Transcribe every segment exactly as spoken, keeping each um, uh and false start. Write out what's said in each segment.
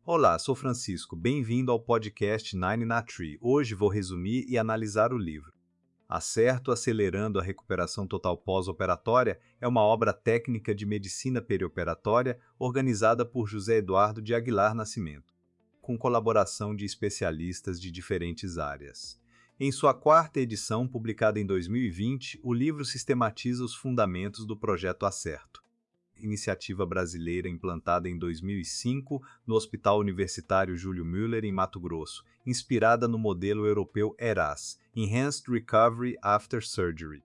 Olá, sou Francisco. Bem-vindo ao podcast Nine na Tree. Hoje vou resumir e analisar o livro. Acerto Acelerando a Recuperação Total Pós-Operatória é uma obra técnica de medicina perioperatória organizada por José Eduardo de Aguilar Nascimento, com colaboração de especialistas de diferentes áreas. Em sua quarta edição, publicada em dois mil e vinte, o livro sistematiza os fundamentos do projeto Acerto, iniciativa brasileira implantada em dois mil e cinco no Hospital Universitário Júlio Müller, em Mato Grosso, inspirada no modelo europeu ERAS, Enhanced Recovery After Surgery.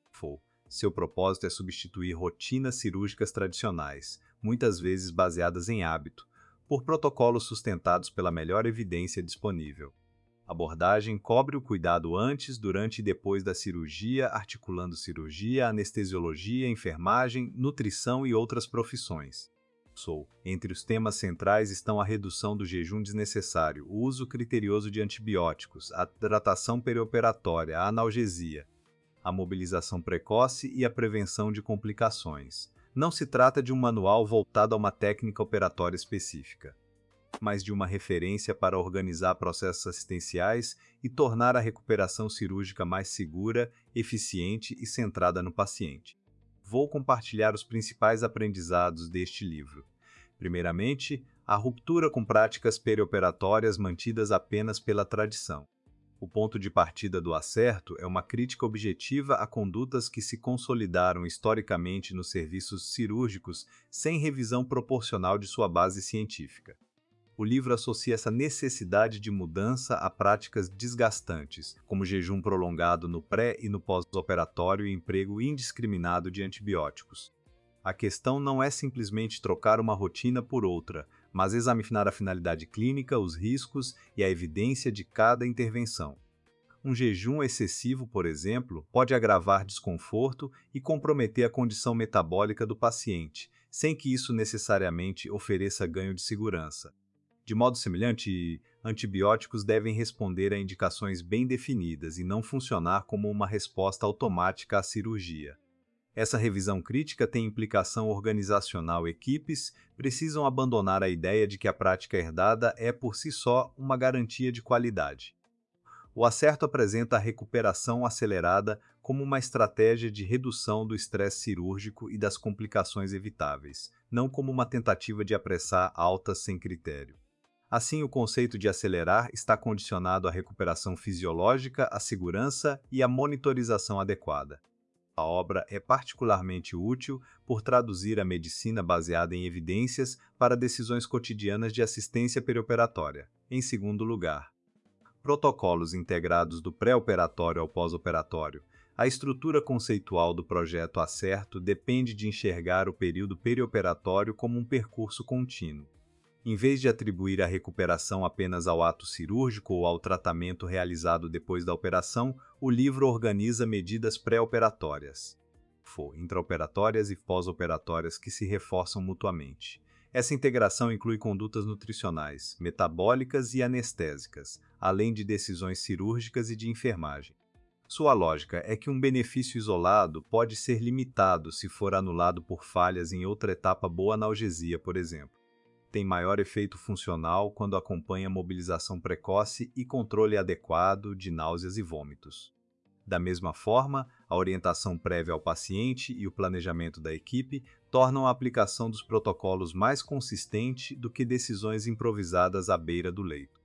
Seu propósito é substituir rotinas cirúrgicas tradicionais, muitas vezes baseadas em hábito, por protocolos sustentados pela melhor evidência disponível. A abordagem cobre o cuidado antes, durante e depois da cirurgia, articulando cirurgia, anestesiologia, enfermagem, nutrição e outras profissões. Sou. Entre os temas centrais estão a redução do jejum desnecessário, o uso criterioso de antibióticos, a hidratação perioperatória, a analgesia, a mobilização precoce e a prevenção de complicações. Não se trata de um manual voltado a uma técnica operatória específica, mas de uma referência para organizar processos assistenciais e tornar a recuperação cirúrgica mais segura, eficiente e centrada no paciente. Vou compartilhar os principais aprendizados deste livro. Primeiramente, a ruptura com práticas perioperatórias mantidas apenas pela tradição. O ponto de partida do Acerto é uma crítica objetiva a condutas que se consolidaram historicamente nos serviços cirúrgicos sem revisão proporcional de sua base científica. O livro associa essa necessidade de mudança a práticas desgastantes, como jejum prolongado no pré e no pós-operatório e emprego indiscriminado de antibióticos. A questão não é simplesmente trocar uma rotina por outra, mas examinar a finalidade clínica, os riscos e a evidência de cada intervenção. Um jejum excessivo, por exemplo, pode agravar desconforto e comprometer a condição metabólica do paciente, sem que isso necessariamente ofereça ganho de segurança. De modo semelhante, antibióticos devem responder a indicações bem definidas e não funcionar como uma resposta automática à cirurgia. Essa revisão crítica tem implicação organizacional. Equipes precisam abandonar a ideia de que a prática herdada é por si só uma garantia de qualidade. O Acerto apresenta a recuperação acelerada como uma estratégia de redução do estresse cirúrgico e das complicações evitáveis, não como uma tentativa de apressar altas sem critério. Assim, o conceito de acelerar está condicionado à recuperação fisiológica, à segurança e à monitorização adequada. A obra é particularmente útil por traduzir a medicina baseada em evidências para decisões cotidianas de assistência perioperatória. Em segundo lugar, protocolos integrados do pré-operatório ao pós-operatório. A estrutura conceitual do projeto Acerto depende de enxergar o período perioperatório como um percurso contínuo. Em vez de atribuir a recuperação apenas ao ato cirúrgico ou ao tratamento realizado depois da operação, o livro organiza medidas pré-operatórias, intraoperatórias e pós-operatórias que se reforçam mutuamente. Essa integração inclui condutas nutricionais, metabólicas e anestésicas, além de decisões cirúrgicas e de enfermagem. Sua lógica é que um benefício isolado pode ser limitado se for anulado por falhas em outra etapa. Boa analgesia, por exemplo, tem maior efeito funcional quando acompanha mobilização precoce e controle adequado de náuseas e vômitos. Da mesma forma, a orientação prévia ao paciente e o planejamento da equipe tornam a aplicação dos protocolos mais consistente do que decisões improvisadas à beira do leito.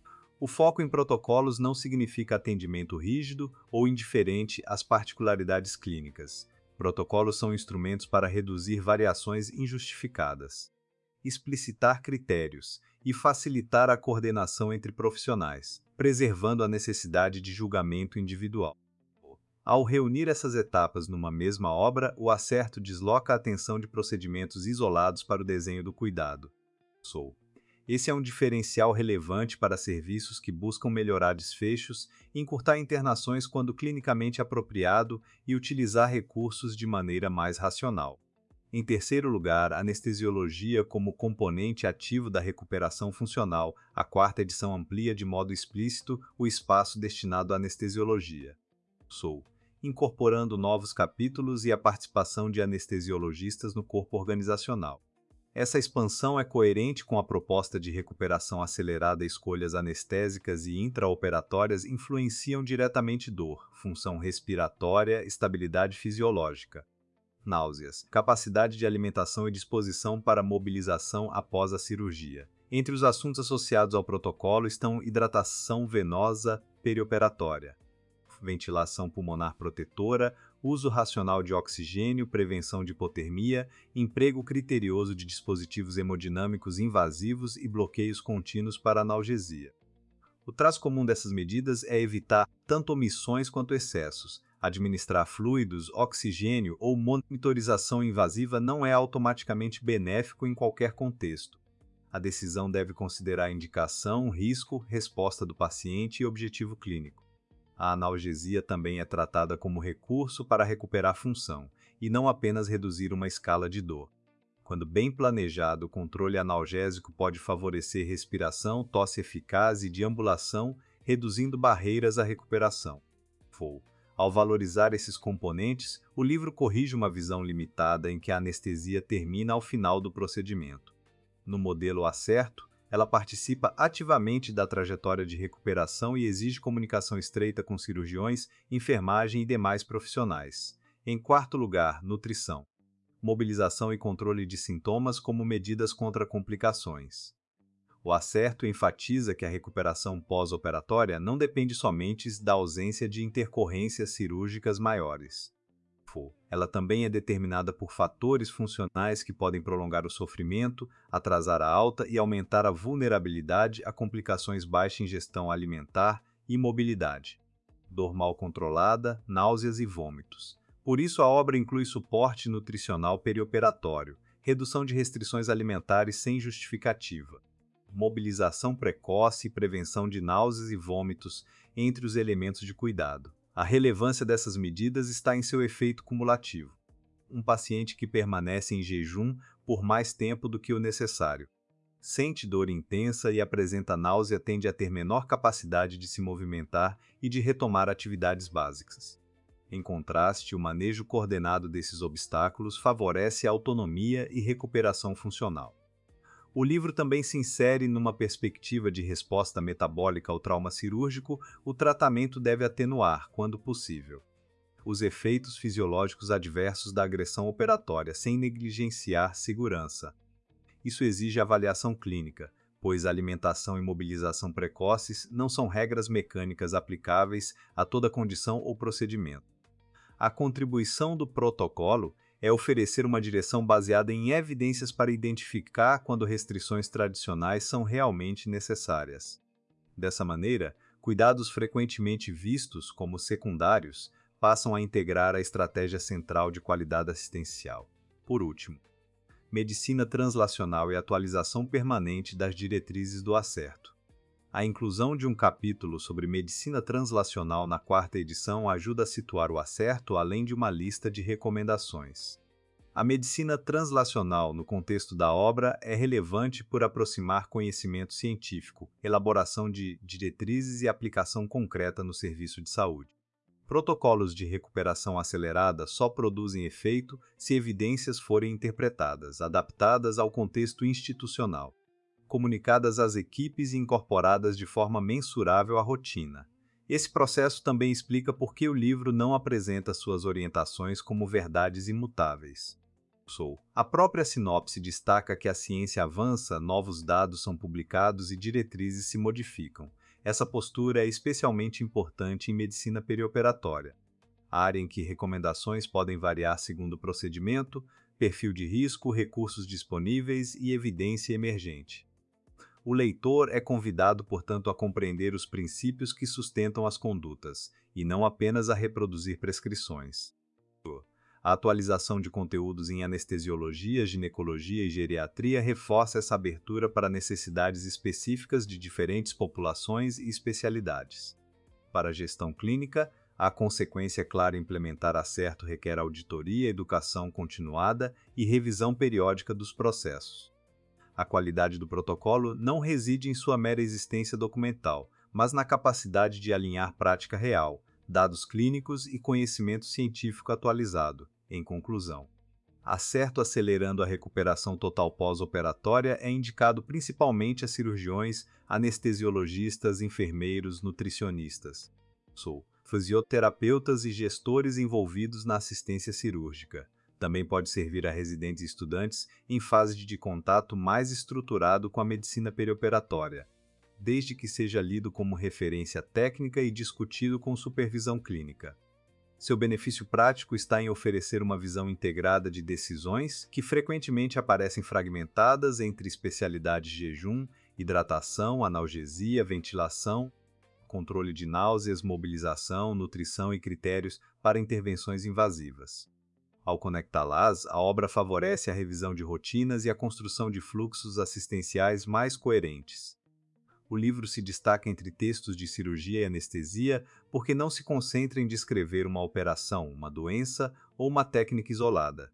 O foco em protocolos não significa atendimento rígido ou indiferente às particularidades clínicas. Protocolos são instrumentos para reduzir variações injustificadas, explicitar critérios e facilitar a coordenação entre profissionais, preservando a necessidade de julgamento individual. Ao reunir essas etapas numa mesma obra, o Acerto desloca a atenção de procedimentos isolados para o desenho do cuidado. Sou. Esse é um diferencial relevante para serviços que buscam melhorar desfechos, encurtar internações quando clinicamente apropriado e utilizar recursos de maneira mais racional. Em terceiro lugar, anestesiologia como componente ativo da recuperação funcional. A quarta edição amplia de modo explícito o espaço destinado à anestesiologia. Sou. Incorporando novos capítulos e a participação de anestesiologistas no corpo organizacional. Essa expansão é coerente com a proposta de recuperação acelerada. Escolhas anestésicas e intraoperatórias influenciam diretamente dor, função respiratória, estabilidade fisiológica, náuseas, capacidade de alimentação e disposição para mobilização após a cirurgia. Entre os assuntos associados ao protocolo estão hidratação venosa perioperatória, ventilação pulmonar protetora, uso racional de oxigênio, prevenção de hipotermia, emprego criterioso de dispositivos hemodinâmicos invasivos e bloqueios contínuos para analgesia. O traço comum dessas medidas é evitar tanto omissões quanto excessos. Administrar fluidos, oxigênio ou monitorização invasiva não é automaticamente benéfico em qualquer contexto. A decisão deve considerar indicação, risco, resposta do paciente e objetivo clínico. A analgesia também é tratada como recurso para recuperar função, e não apenas reduzir uma escala de dor. Quando bem planejado, o controle analgésico pode favorecer respiração, tosse eficaz e deambulação, reduzindo barreiras à recuperação. Ao valorizar esses componentes, o livro corrige uma visão limitada em que a anestesia termina ao final do procedimento. No modelo Acerto, ela participa ativamente da trajetória de recuperação e exige comunicação estreita com cirurgiões, enfermagem e demais profissionais. Em quarto lugar, nutrição. Mobilização e controle de sintomas como medidas contra complicações. O Acerto enfatiza que a recuperação pós-operatória não depende somente da ausência de intercorrências cirúrgicas maiores. Ela também é determinada por fatores funcionais que podem prolongar o sofrimento, atrasar a alta e aumentar a vulnerabilidade a complicações baixa ingestão alimentar e mobilidade, dor mal controlada, náuseas e vômitos. Por isso, a obra inclui suporte nutricional perioperatório, redução de restrições alimentares sem justificativa, mobilização precoce e prevenção de náuseas e vômitos entre os elementos de cuidado. A relevância dessas medidas está em seu efeito cumulativo. Um paciente que permanece em jejum por mais tempo do que o necessário, sente dor intensa e apresenta náusea tende a ter menor capacidade de se movimentar e de retomar atividades básicas. Em contraste, o manejo coordenado desses obstáculos favorece a autonomia e recuperação funcional. O livro também se insere numa perspectiva de resposta metabólica ao trauma cirúrgico. O tratamento deve atenuar, quando possível, os efeitos fisiológicos adversos da agressão operatória, sem negligenciar segurança. Isso exige avaliação clínica, pois alimentação e mobilização precoces não são regras mecânicas aplicáveis a toda condição ou procedimento. A contribuição do protocolo é oferecer uma direção baseada em evidências para identificar quando restrições tradicionais são realmente necessárias. Dessa maneira, cuidados frequentemente vistos como secundários passam a integrar a estratégia central de qualidade assistencial. Por último, medicina translacional e atualização permanente das diretrizes do Acerto. A inclusão de um capítulo sobre medicina translacional na quarta edição ajuda a situar o Acerto além de uma lista de recomendações. A medicina translacional, no contexto da obra, é relevante por aproximar conhecimento científico, elaboração de diretrizes e aplicação concreta no serviço de saúde. Protocolos de recuperação acelerada só produzem efeito se evidências forem interpretadas, adaptadas ao contexto institucional, comunicadas às equipes e incorporadas de forma mensurável à rotina. Esse processo também explica por que o livro não apresenta suas orientações como verdades imutáveis. A própria sinopse destaca que a ciência avança, novos dados são publicados e diretrizes se modificam. Essa postura é especialmente importante em medicina perioperatória, área em que recomendações podem variar segundo o procedimento, perfil de risco, recursos disponíveis e evidência emergente. O leitor é convidado, portanto, a compreender os princípios que sustentam as condutas, e não apenas a reproduzir prescrições. A atualização de conteúdos em anestesiologia, ginecologia e geriatria reforça essa abertura para necessidades específicas de diferentes populações e especialidades. Para a gestão clínica, a consequência clara implementar Acerto requer auditoria, educação continuada e revisão periódica dos processos. A qualidade do protocolo não reside em sua mera existência documental, mas na capacidade de alinhar prática real, dados clínicos e conhecimento científico atualizado. Em conclusão, Acerto acelerando a recuperação total pós-operatória é indicado principalmente a cirurgiões, anestesiologistas, enfermeiros, nutricionistas, sou, fisioterapeutas e gestores envolvidos na assistência cirúrgica. Também pode servir a residentes e estudantes em fase de contato mais estruturado com a medicina perioperatória, desde que seja lido como referência técnica e discutido com supervisão clínica. Seu benefício prático está em oferecer uma visão integrada de decisões que frequentemente aparecem fragmentadas entre especialidades de jejum, hidratação, analgesia, ventilação, controle de náuseas, mobilização, nutrição e critérios para intervenções invasivas. Ao conectá-las, a obra favorece a revisão de rotinas e a construção de fluxos assistenciais mais coerentes. O livro se destaca entre textos de cirurgia e anestesia porque não se concentra em descrever uma operação, uma doença ou uma técnica isolada.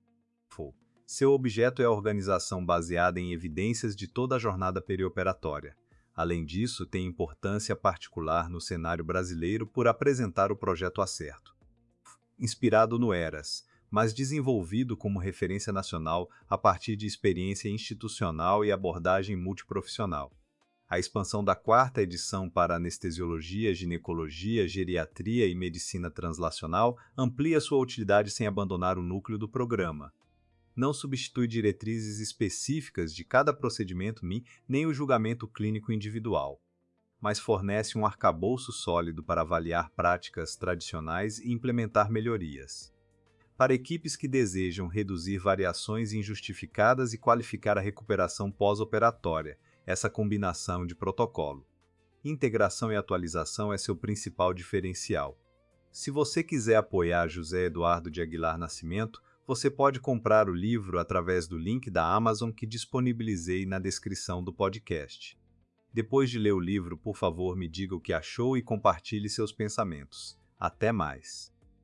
Seu objeto é a organização baseada em evidências de toda a jornada perioperatória. Além disso, tem importância particular no cenário brasileiro por apresentar o projeto Acerto, inspirado no ERAS, mas desenvolvido como referência nacional a partir de experiência institucional e abordagem multiprofissional. A expansão da quarta edição para anestesiologia, ginecologia, geriatria e medicina translacional amplia sua utilidade sem abandonar o núcleo do programa. Não substitui diretrizes específicas de cada procedimento M I nem o julgamento clínico individual, mas fornece um arcabouço sólido para avaliar práticas tradicionais e implementar melhorias. Para equipes que desejam reduzir variações injustificadas e qualificar a recuperação pós-operatória, essa combinação de protocolo, integração e atualização é seu principal diferencial. Se você quiser apoiar José Eduardo de Aguilar Nascimento, você pode comprar o livro através do link da Amazon que disponibilizei na descrição do podcast. Depois de ler o livro, por favor, me diga o que achou e compartilhe seus pensamentos. Até mais!